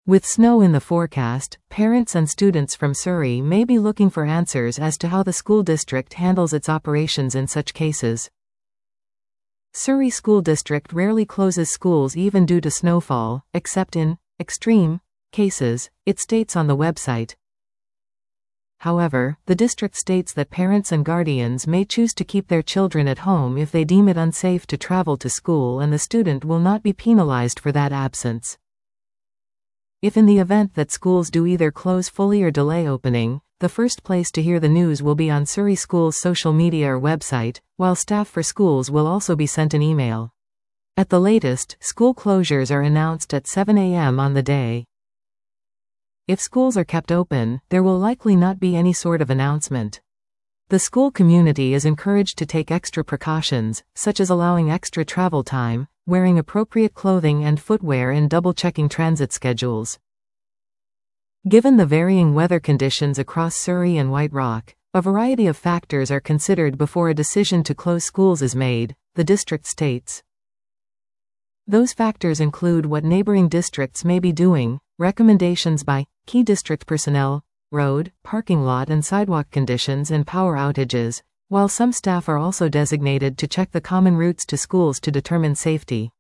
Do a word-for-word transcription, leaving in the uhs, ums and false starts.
With snow in the forecast, parents and students from Surrey may be looking for answers as to how the school district handles its operations in such cases. Surrey School District rarely closes schools even due to snowfall, except in extreme cases, it states on the website. However, the district states that parents and guardians may choose to keep their children at home if they deem it unsafe to travel to school, and the student will not be penalized for that absence. If in the event that schools do either close fully or delay opening, the first place to hear the news will be on Surrey Schools' social media or website, while staff for schools will also be sent an email. At the latest, school closures are announced at seven a m on the day. If schools are kept open, there will likely not be any sort of announcement. The school community is encouraged to take extra precautions, such as allowing extra travel time, wearing appropriate clothing and footwear, and double-checking transit schedules. Given the varying weather conditions across Surrey and White Rock, a variety of factors are considered before a decision to close schools is made, the district states. Those factors include what neighboring districts may be doing, recommendations by key district personnel, road, parking lot and sidewalk conditions, and power outages, while some staff are also designated to check the common routes to schools to determine safety.